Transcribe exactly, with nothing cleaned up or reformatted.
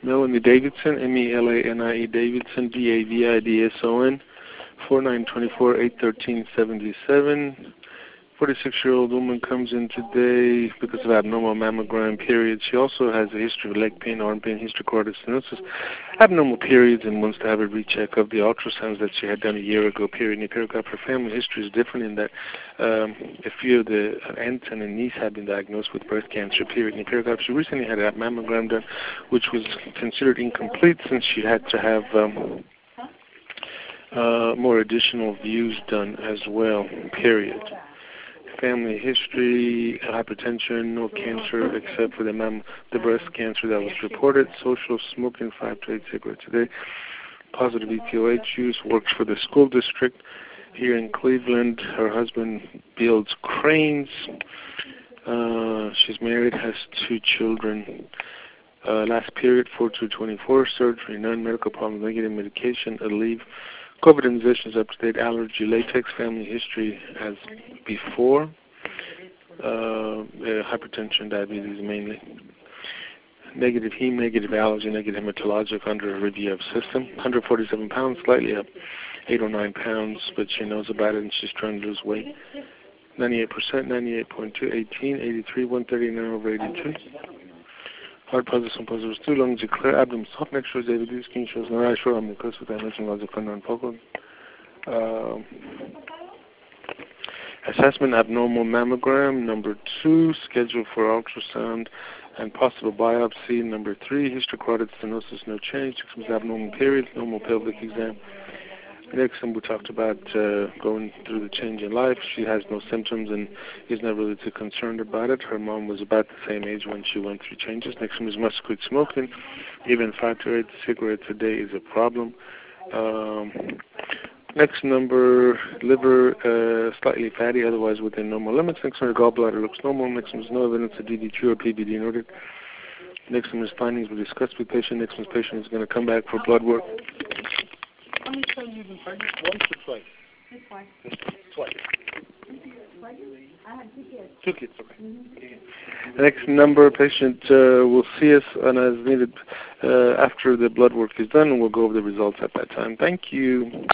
Melanie Davidson, M E L A N I E Davidson, D A V I D S O N, four nine two four, eight one three, seven seven. forty-six-year-old woman comes in today because of abnormal mammogram periods. She also has a history of leg pain, arm pain, hysterocortic stenosis, abnormal periods, and wants to have a recheck of the ultrasounds that she had done a year ago, period. And period. Her family history is different in that um, a few of the aunts and the niece have been diagnosed with breast cancer, period. And period. She recently had a mammogram done, which was considered incomplete since she had to have um, uh, more additional views done as well, period. Family history, hypertension, no cancer except for the mam- the breast cancer that was reported. Social smoking, five to eight cigarettes a day. Positive E T O H use, works for the school district here in Cleveland. Her husband builds cranes. Uh, she's married, has two children. Uh, last period, four two twenty-four, surgery, none, medical problems, negative medication, a leave. COVID immunizations up to date, allergy, latex, family history as before, uh, uh, hypertension, diabetes mainly. Negative heme, negative allergy, negative hematologic under a review of system. one hundred forty-seven pounds, slightly up, eight or nine pounds, but she knows about it and she's trying to lose weight. ninety-eight percent, ninety-eight point two, eighteen, eighty-three, one thirty-nine over eighty-two. Heart positive, positive, two lungs are clear, abdomen soft, neck shows A V D, skin shows no eye, short arm mucus with dimension logic for non-focal. Uh, assessment abnormal mammogram. Number two, schedule for ultrasound and possible biopsy. Number three, hysterocardic stenosis, no change. Six months abnormal periods, normal pelvic exam. Next one, we talked about uh, going through the change in life. She has no symptoms and is not really too concerned about it. Her mom was about the same age when she went through changes. Next one is must quit smoking. Even five to eight cigarettes a day is a problem. Um, next number, liver uh, slightly fatty, otherwise within normal limits. Next one, gallbladder looks normal. Next one is no evidence of D D two or P B D noted. Next one is findings we discussed with patient. Next one's patient is going to come back for blood work. How many times have you been pregnant? Once or twice? Twice. Twice. I had two kids. Two kids, okay. Mm-hmm. The next number, patient uh, will see us and as needed uh, after the blood work is done, and we'll go over the results at that time. Thank you.